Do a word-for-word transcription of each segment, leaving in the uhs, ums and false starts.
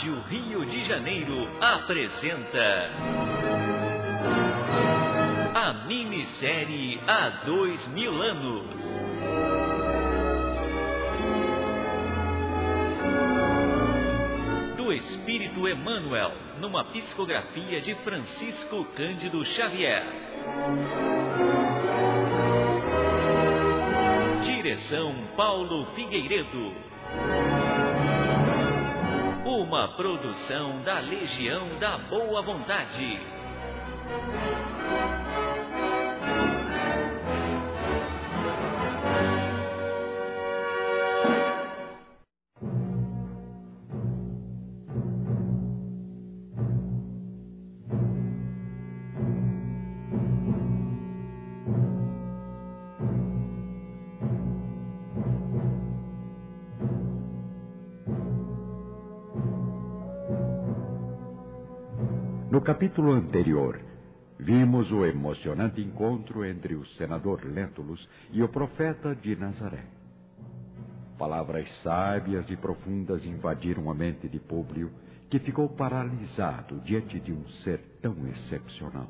Rádio Rio de Janeiro apresenta a minissérie Há Dois Mil Anos. Do Espírito Emmanuel, numa psicografia de Francisco Cândido Xavier. Direção Paulo Figueiredo. Uma produção da Legião da Boa Vontade. No capítulo anterior, vimos o emocionante encontro entre o senador Lentulus e o profeta de Nazaré. Palavras sábias e profundas invadiram a mente de Públio, que ficou paralisado diante de um ser tão excepcional.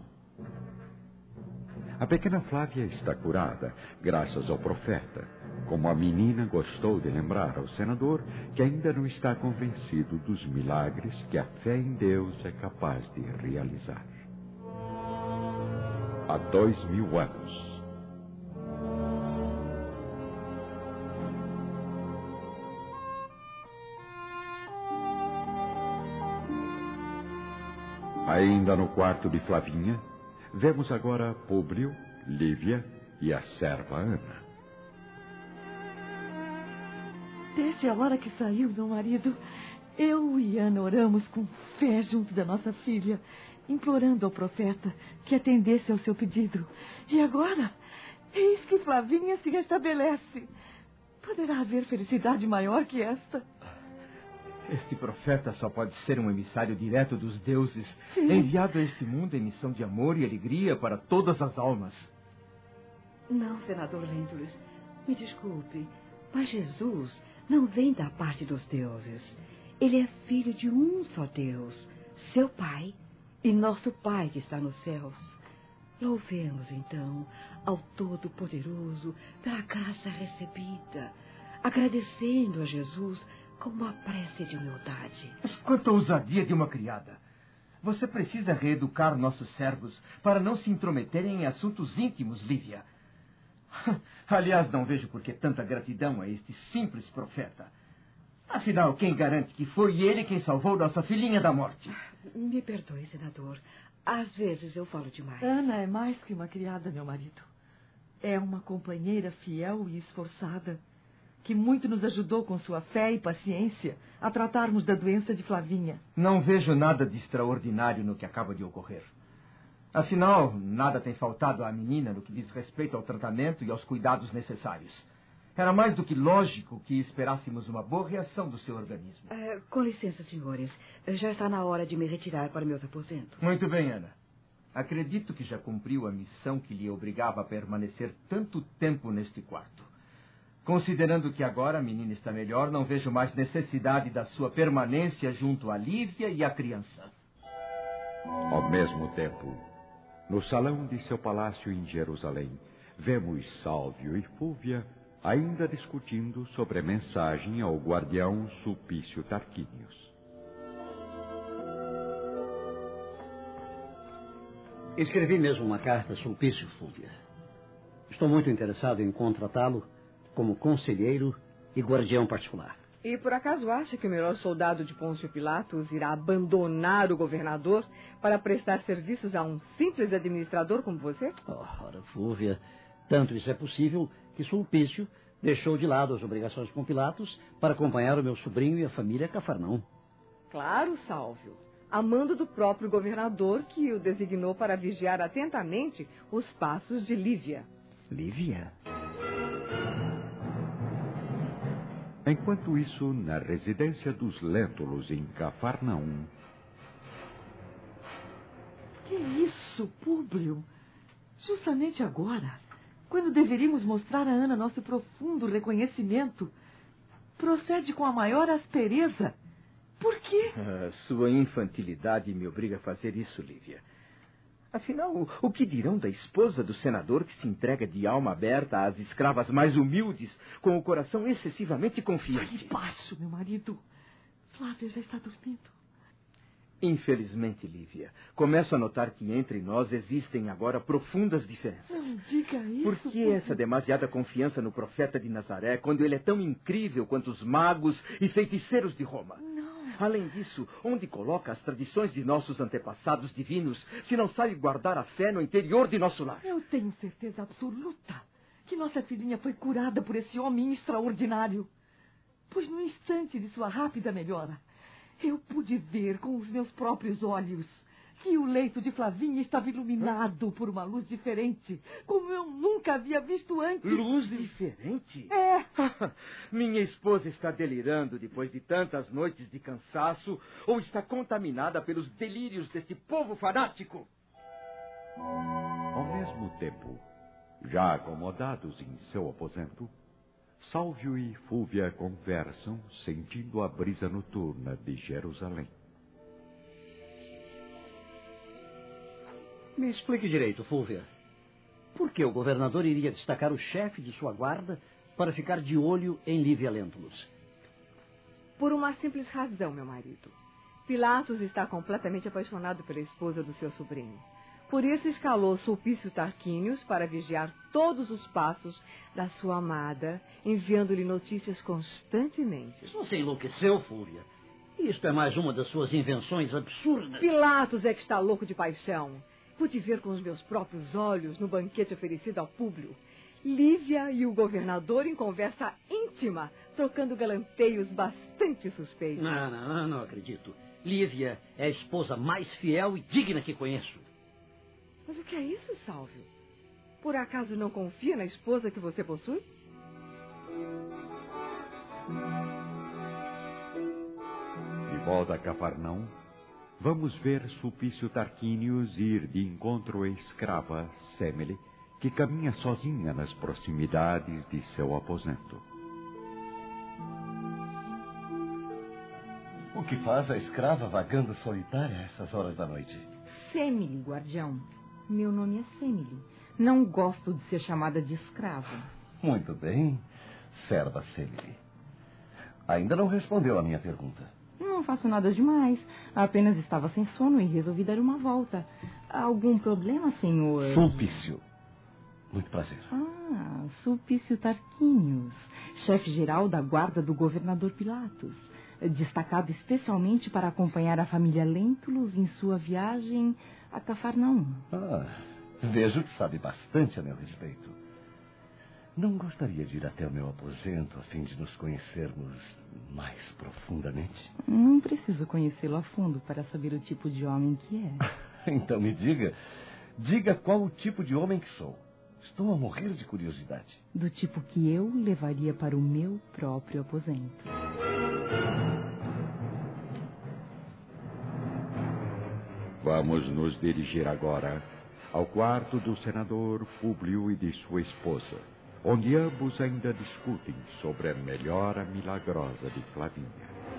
A pequena Flávia está curada, graças ao profeta, como a menina gostou de lembrar ao senador, que ainda não está convencido dos milagres que a fé em Deus é capaz de realizar. Há dois mil anos. Ainda no quarto de Flavinha, vemos agora Públio, Lívia e a serva Ana. Desde a hora que saiu meu marido, eu e Ana oramos com fé junto da nossa filha, implorando ao profeta que atendesse ao seu pedido. E agora, eis que Flavinha se restabelece. Poderá haver felicidade maior que esta? Este profeta só pode ser um emissário direto dos deuses, Sim. enviado a este mundo em missão de amor e alegria para todas as almas. Não, senador Lentulus, me desculpe, mas Jesus não vem da parte dos deuses. Ele é filho de um só Deus, seu Pai e nosso Pai que está nos céus. Louvemos, então, ao Todo-Poderoso pela graça recebida, agradecendo a Jesus com uma prece de humildade. Mas quanta ousadia de uma criada! Você precisa reeducar nossos servos para não se intrometerem em assuntos íntimos, Lívia. Aliás, não vejo por que tanta gratidão a este simples profeta. Afinal, quem garante que foi ele quem salvou nossa filhinha da morte? Me perdoe, senador. Às vezes eu falo demais. Ana é mais que uma criada, meu marido. É uma companheira fiel e esforçada, que muito nos ajudou com sua fé e paciência a tratarmos da doença de Flavinha. Não vejo nada de extraordinário no que acaba de ocorrer. Afinal, nada tem faltado à menina no que diz respeito ao tratamento e aos cuidados necessários. Era mais do que lógico que esperássemos uma boa reação do seu organismo. Uh, com licença, senhores. Já está na hora de me retirar para meus aposentos. Muito bem, Ana. Acredito que já cumpriu a missão que lhe obrigava a permanecer tanto tempo neste quarto. Considerando que agora a menina está melhor, não vejo mais necessidade da sua permanência junto a Lívia e a criança. Ao mesmo tempo, no salão de seu palácio em Jerusalém, vemos Sálvio e Fúvia ainda discutindo sobre a mensagem ao guardião Sulpício Tarquínios. Escrevi mesmo uma carta a Sulpício, Fúvia. Estou muito interessado em contratá-lo como conselheiro e guardião particular. E por acaso acha que o melhor soldado de Pôncio Pilatos irá abandonar o governador para prestar serviços a um simples administrador como você? Oh, ora, Fúvia, tanto isso é possível que Sulpício deixou de lado as obrigações com Pilatos para acompanhar o meu sobrinho e a família a Cafarnaum. Claro, Sálvio. A mando do próprio governador, que o designou para vigiar atentamente os passos de Lívia. Lívia? Enquanto isso, na residência dos Lentulus em Cafarnaum... Que isso, Públio? Justamente agora, quando deveríamos mostrar a Ana nosso profundo reconhecimento, procede com a maior aspereza Por quê? Ah, sua infantilidade me obriga a fazer isso, Lívia. Afinal, o, o que dirão da esposa do senador que se entrega de alma aberta às escravas mais humildes, com o coração excessivamente confiante? Fale baixo, meu marido. Flávia já está dormindo. Infelizmente, Lívia, começo a notar que entre nós existem agora profundas diferenças. Não diga isso. Por que essa demasiada confiança no profeta de Nazaré, quando ele é tão incrível quanto os magos e feiticeiros de Roma? Não. Além disso, onde coloca as tradições de nossos antepassados divinos, se não sabe guardar a fé no interior de nosso lar? Eu tenho certeza absoluta que nossa filhinha foi curada por esse homem extraordinário. Pois no instante de sua rápida melhora, eu pude ver com os meus próprios olhos que o leito de Flavinha estava iluminado por uma luz diferente, como eu nunca havia visto antes. Luz diferente? É. Minha esposa está delirando depois de tantas noites de cansaço ou está contaminada pelos delírios deste povo fanático? Ao mesmo tempo, já acomodados em seu aposento, Sálvio e Fúvia conversam, sentindo a brisa noturna de Jerusalém. Me explique direito, Fúvia. Por que o governador iria destacar o chefe de sua guarda para ficar de olho em Lívia Lentulus? Por uma simples razão, meu marido. Pilatos está completamente apaixonado pela esposa do seu sobrinho. Por isso escalou Sulpício Tarquínios para vigiar todos os passos da sua amada, enviando-lhe notícias constantemente. Você enlouqueceu, Fúvia? Isto é mais uma das suas invenções absurdas. Pilatos é que está louco de paixão. Pude ver com os meus próprios olhos no banquete oferecido ao Públio. Lívia e o governador em conversa íntima, trocando galanteios bastante suspeitos. Não, não, não, não acredito. Lívia é a esposa mais fiel e digna que conheço. Mas o que é isso, Sálvio? Por acaso não confia na esposa que você possui? De volta a Cafarnaum, vamos ver Sulpício Tarquínios ir de encontro à escrava Semele, que caminha sozinha nas proximidades de seu aposento. O que faz a escrava vagando solitária a essas horas da noite? Semele, guardião. Meu nome é Semele. Não gosto de ser chamada de escrava. Muito bem, serva Semele. Ainda não respondeu a minha pergunta. Não faço nada demais. Apenas estava sem sono e resolvi dar uma volta. Algum problema, senhor? Sulpício. Muito prazer. Ah, Sulpício Tarquínios, chefe-geral da guarda do governador Pilatos. Destacado especialmente para acompanhar a família Lentulus em sua viagem a Cafarnaum. Ah, vejo que sabe bastante a meu respeito. Não gostaria de ir até o meu aposento a fim de nos conhecermos mais profundamente? Não preciso conhecê-lo a fundo para saber o tipo de homem que é. Então me diga, diga qual o tipo de homem que sou. Estou a morrer de curiosidade. Do tipo que eu levaria para o meu próprio aposento. Vamos nos dirigir agora ao quarto do senador Públio e de sua esposa, onde ambos ainda discutem sobre a melhora milagrosa de Flavinha.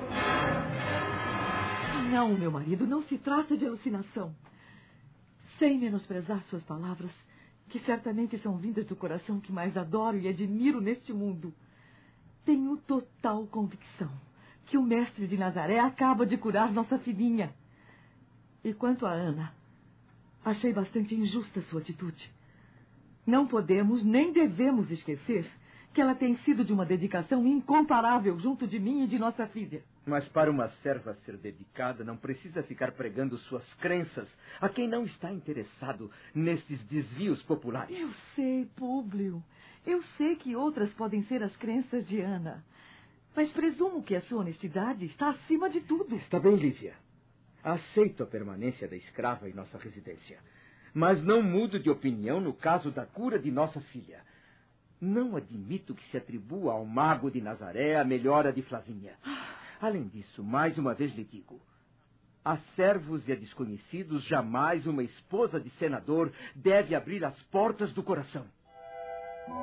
Não, meu marido, não se trata de alucinação. Sem menosprezar suas palavras, que certamente são vindas do coração que mais adoro e admiro neste mundo, tenho total convicção que o mestre de Nazaré acaba de curar nossa filhinha. E quanto a Ana, achei bastante injusta sua atitude. Não podemos nem devemos esquecer que ela tem sido de uma dedicação incomparável junto de mim e de nossa filha. Mas para uma serva ser dedicada, não precisa ficar pregando suas crenças a quem não está interessado nestes desvios populares. Eu sei, Públio. Eu sei que outras podem ser as crenças de Ana. Mas presumo que a sua honestidade está acima de tudo. Está bem, Lívia. Aceito a permanência da escrava em nossa residência. Mas não mudo de opinião no caso da cura de nossa filha. Não admito que se atribua ao mago de Nazaré a melhora de Flavinha. Além disso, mais uma vez lhe digo, a servos e a desconhecidos, jamais uma esposa de senador deve abrir as portas do coração.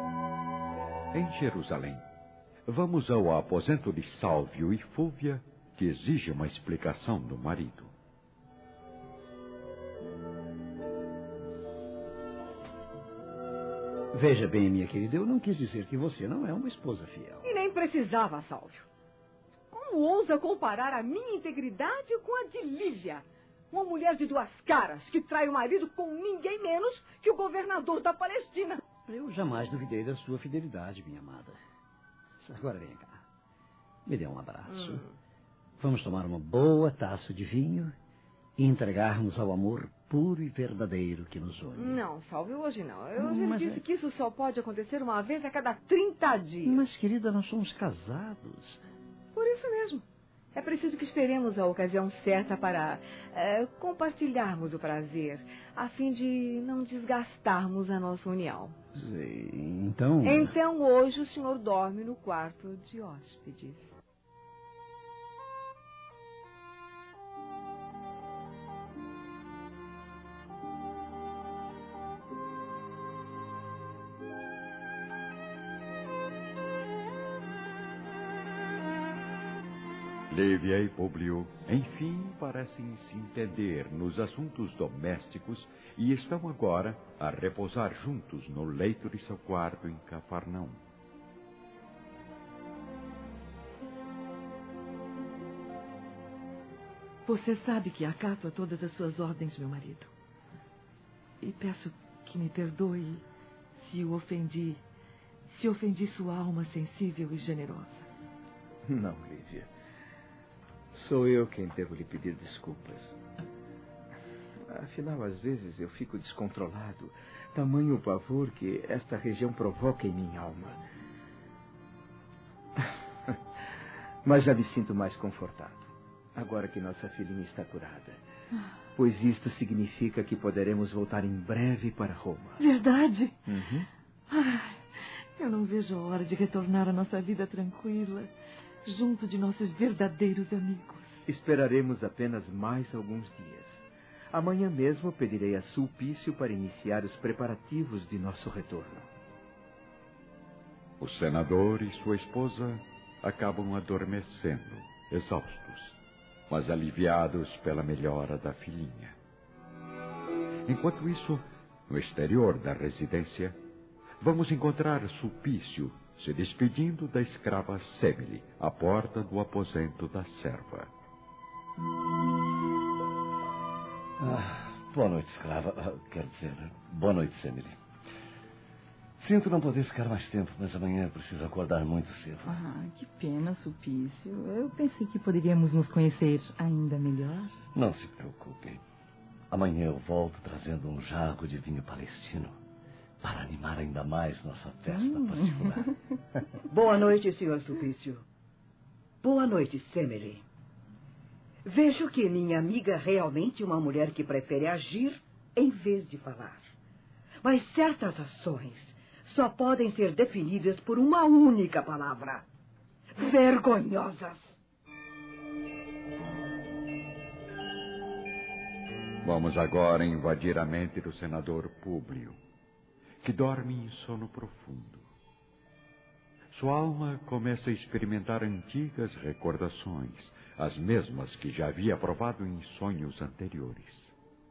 Em Jerusalém, vamos ao aposento de Sálvio e Fúvia que exige uma explicação do marido. Veja bem, minha querida, eu não quis dizer que você não é uma esposa fiel. E nem precisava, Sálvio. Como ousa comparar a minha integridade com a de Lívia? Uma mulher de duas caras que trai o marido com ninguém menos que o governador da Palestina. Eu jamais duvidei da sua fidelidade, minha amada. Agora vem cá. Me dê um abraço. Hum. Vamos tomar uma boa taça de vinho e entregarmos ao amor puro e verdadeiro que nos une. Não, Sálvio, hoje não. Eu já Mas disse é... que isso só pode acontecer uma vez a cada trinta dias. Mas, querida, nós somos casados. Por isso mesmo. É preciso que esperemos a ocasião certa para é, compartilharmos o prazer, a fim de não desgastarmos a nossa união. Sim, então... Então, hoje o senhor dorme no quarto de hóspedes. Lívia e Públio, enfim, parecem se entender nos assuntos domésticos e estão agora a repousar juntos no leito de seu quarto em Cafarnaum. Você sabe que acato a todas as suas ordens, meu marido. E peço que me perdoe se o ofendi, se ofendi sua alma sensível e generosa. Não, Lívia. Sou eu quem devo lhe pedir desculpas. Afinal, às vezes eu fico descontrolado, tamanho o pavor que esta região provoca em minha alma. Mas já me sinto mais confortado, agora que nossa filhinha está curada. Pois isto significa que poderemos voltar em breve para Roma. Verdade? Uhum. Ai, eu não vejo a hora de retornar à nossa vida tranquila, junto de nossos verdadeiros amigos. Esperaremos apenas mais alguns dias. Amanhã mesmo pedirei a Sulpício para iniciar os preparativos de nosso retorno. O senador e sua esposa acabam adormecendo, exaustos, mas aliviados pela melhora da filhinha. Enquanto isso, no exterior da residência, vamos encontrar Sulpício se despedindo da escrava Semele, à porta do aposento da serva. Ah, boa noite, escrava. Ah, quero dizer, boa noite, Semele. Sinto não poder ficar mais tempo, mas amanhã preciso acordar muito cedo. Ah, que pena, Sulpício. Eu pensei que poderíamos nos conhecer ainda melhor. Não se preocupe. Amanhã eu volto trazendo um jarro de vinho palestino para animar ainda mais nossa festa hum. particular. Boa noite, senhor Sulpício. Boa noite, Semele. Vejo que minha amiga é realmente uma mulher que prefere agir em vez de falar. Mas certas ações só podem ser definidas por uma única palavra: vergonhosas. Vamos agora invadir a mente do senador Públio, que dorme em sono profundo. Sua alma começa a experimentar antigas recordações, as mesmas que já havia provado em sonhos anteriores.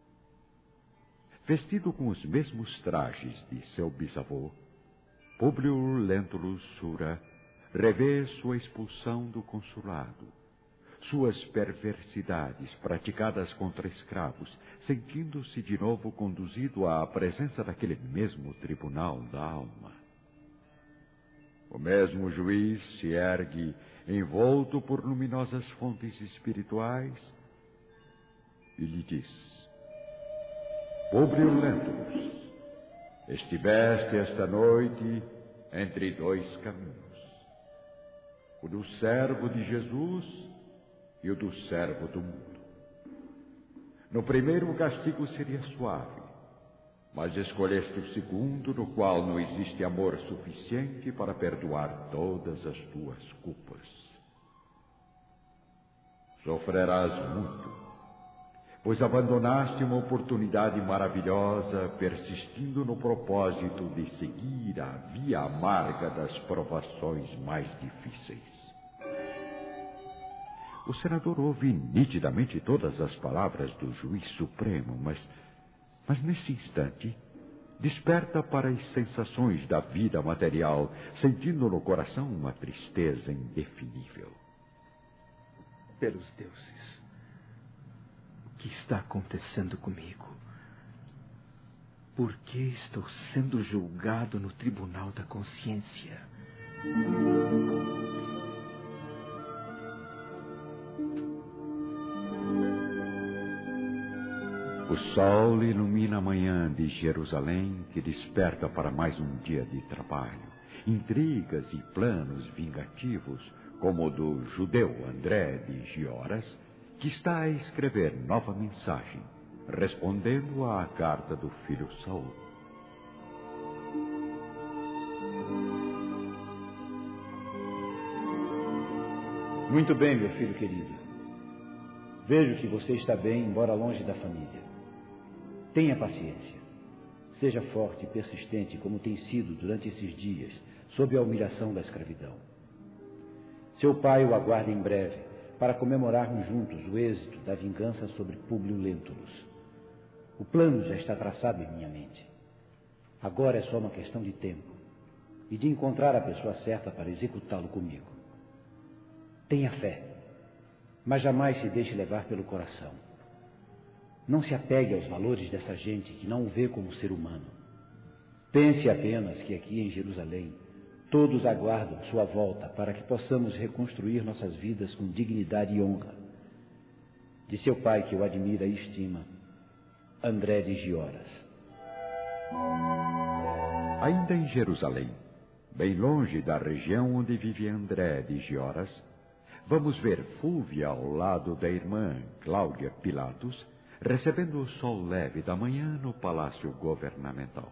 Vestido com os mesmos trajes de seu bisavô, Públio Lentulus Sura revê sua expulsão do consulado, suas perversidades praticadas contra escravos, sentindo-se de novo conduzido à presença daquele mesmo tribunal da alma. O mesmo juiz se ergue, envolto por luminosas fontes espirituais, e lhe diz: Públio Lentulus, estiveste esta noite entre dois caminhos, o do servo de Jesus e o do servo do mundo. No primeiro o castigo seria suave, mas escolheste o segundo, no qual não existe amor suficiente para perdoar todas as tuas culpas. Sofrerás muito, pois abandonaste uma oportunidade maravilhosa, persistindo no propósito de seguir a via amarga das provações mais difíceis. O senador ouve nitidamente todas as palavras do juiz supremo, mas, mas nesse instante desperta para as sensações da vida material, sentindo no coração uma tristeza indefinível. Pelos deuses, o que está acontecendo comigo? Por que estou sendo julgado no tribunal da consciência? O sol ilumina a manhã de Jerusalém, que desperta para mais um dia de trabalho. Intrigas e planos vingativos, como o do judeu André de Gioras, que está a escrever nova mensagem, respondendo à carta do filho Saul. Muito bem, meu filho querido. Vejo que você está bem, embora longe da família. Tenha paciência. Seja forte e persistente, como tem sido durante esses dias, sob a humilhação da escravidão. Seu pai o aguarda em breve, para comemorarmos juntos o êxito da vingança sobre Públio Lentulus. O plano já está traçado em minha mente. Agora é só uma questão de tempo e de encontrar a pessoa certa para executá-lo comigo. Tenha fé, mas jamais se deixe levar pelo coração. Não se apegue aos valores dessa gente que não o vê como ser humano. Pense apenas que aqui em Jerusalém todos aguardam sua volta para que possamos reconstruir nossas vidas com dignidade e honra. De seu pai, que o admira e estima, André de Gioras. Ainda em Jerusalém, bem longe da região onde vive André de Gioras, vamos ver Fúvia ao lado da irmã Cláudia Pilatos, recebendo o sol leve da manhã no palácio governamental.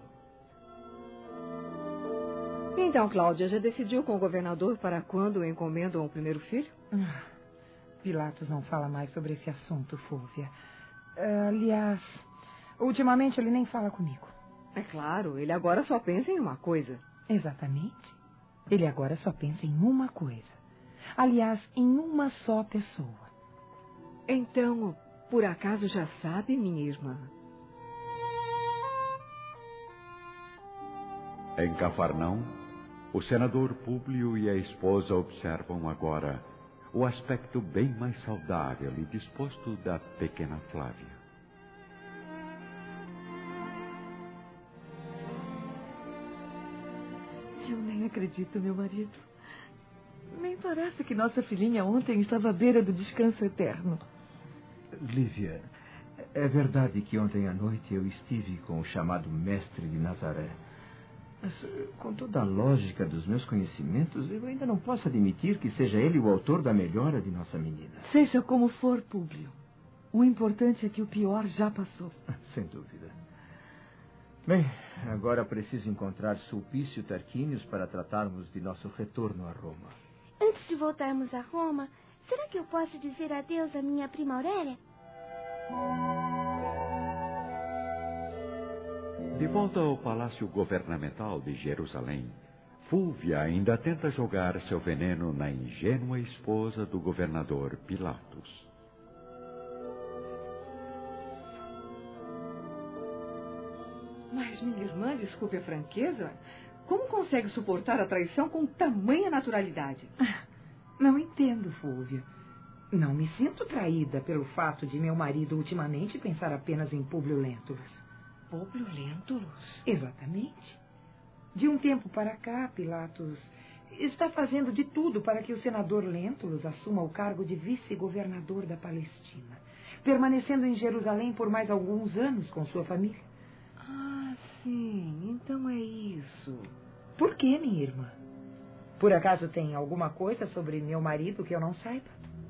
Então, Cláudia, já decidiu com o governador para quando encomendam o primeiro filho? Ah, Pilatos não fala mais sobre esse assunto, Fúvia. Uh, aliás, ultimamente ele nem fala comigo. É claro, ele agora só pensa em uma coisa. Exatamente. Ele agora só pensa em uma coisa. Aliás, em uma só pessoa. Então, por acaso já sabe, minha irmã? Em Cafarnaum, o senador Públio e a esposa observam agora o aspecto bem mais saudável e disposto da pequena Flávia. Eu nem acredito, meu marido. Nem parece que nossa filhinha ontem estava à beira do descanso eterno. Lívia, é verdade que ontem à noite eu estive com o chamado mestre de Nazaré. Mas, com toda a lógica dos meus conhecimentos, eu ainda não posso admitir que seja ele o autor da melhora de nossa menina. Seja como for, Públio. O importante é que o pior já passou. Sem dúvida. Bem, agora preciso encontrar Sulpício Tarquínios para tratarmos de nosso retorno a Roma. Antes de voltarmos a Roma, será que eu posso dizer adeus à minha prima Aurélia? De volta ao palácio governamental de Jerusalém, Fúvia ainda tenta jogar seu veneno na ingênua esposa do governador Pilatos. Mas, minha irmã, desculpe a franqueza, como consegue suportar a traição com tamanha naturalidade? Não entendo, Fúvia. Não me sinto traída pelo fato de meu marido ultimamente pensar apenas em Públio Lentulus. Públio Lentulus? Exatamente. De um tempo para cá, Pilatos está fazendo de tudo para que o senador Lentulus assuma o cargo de vice-governador da Palestina, permanecendo em Jerusalém por mais alguns anos com sua família. Ah, sim. Então é isso. Por que, minha irmã? Por acaso tem alguma coisa sobre meu marido que eu não saiba?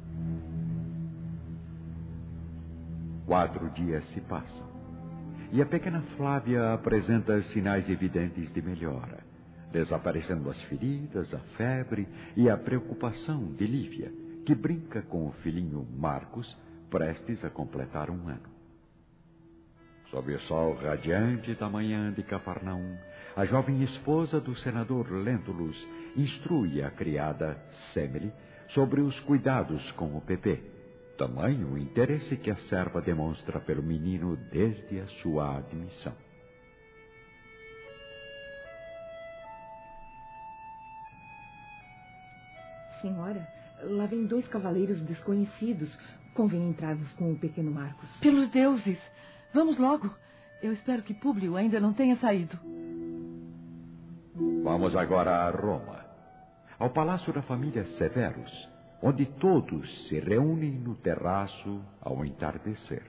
Quatro dias se passam. E a pequena Flávia apresenta sinais evidentes de melhora, desaparecendo as feridas, a febre e a preocupação de Lívia, que brinca com o filhinho Marcos, prestes a completar um ano. Sob o sol radiante da manhã de Cafarnaum, a jovem esposa do senador Lentulus instrui a criada Semele sobre os cuidados com o Pepe. Tamanho o interesse que a serva demonstra pelo menino desde a sua admissão. Senhora, lá vem dois cavaleiros desconhecidos. Convém entrarmos com o pequeno Marcos. Pelos deuses! Vamos logo. Eu espero que Públio ainda não tenha saído. Vamos agora a Roma, ao palácio da família Severus, onde todos se reúnem no terraço ao entardecer.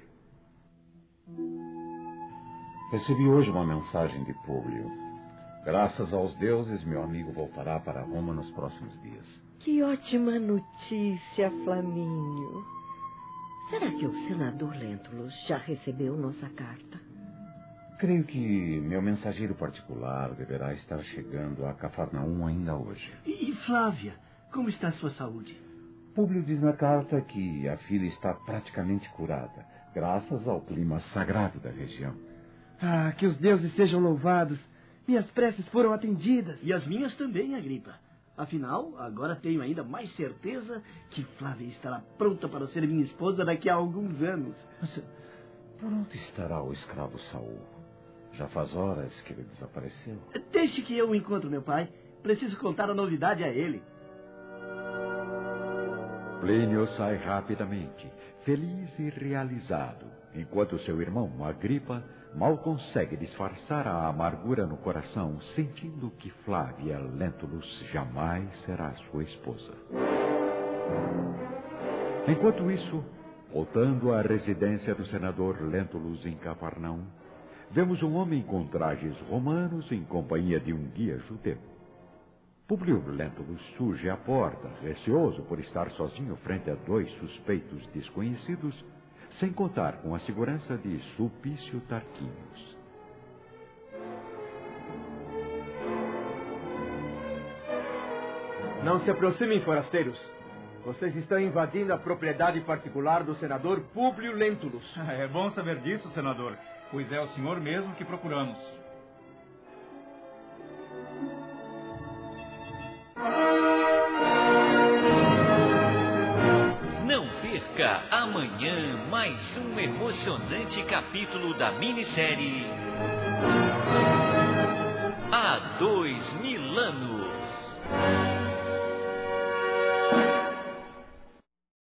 Recebi hoje uma mensagem de Públio. Graças aos deuses, meu amigo voltará para Roma nos próximos dias. Que ótima notícia, Flamínio. Será que o senador Lentulus já recebeu nossa carta? Creio que meu mensageiro particular deverá estar chegando a Cafarnaum ainda hoje. E Flávia, como está a sua saúde? Públio diz na carta que a filha está praticamente curada, graças ao clima sagrado da região. Ah, que os deuses sejam louvados. Minhas preces foram atendidas. E as minhas também, Agripa. Afinal, agora tenho ainda mais certeza que Flávia estará pronta para ser minha esposa daqui a alguns anos. Mas por onde estará o escravo Saul? Já faz horas que ele desapareceu. Deixe que eu encontre meu pai. Preciso contar a novidade a ele. Plínio sai rapidamente, feliz e realizado, enquanto seu irmão Agripa mal consegue disfarçar a amargura no coração, sentindo que Flávia Lentulus jamais será sua esposa. Enquanto isso, voltando à residência do senador Lentulus em Cafarnaum, vemos um homem com trajes romanos em companhia de um guia judeu. Publio Lentulus surge à porta, receoso por estar sozinho frente a dois suspeitos desconhecidos, sem contar com a segurança de Sulpício Tarquinius. Não se aproximem, forasteiros. Vocês estão invadindo a propriedade particular do senador Públio Lentulus. É bom saber disso, senador, pois é o senhor mesmo que procuramos. Não perca amanhã mais um emocionante capítulo da minissérie Há Dois Mil Anos.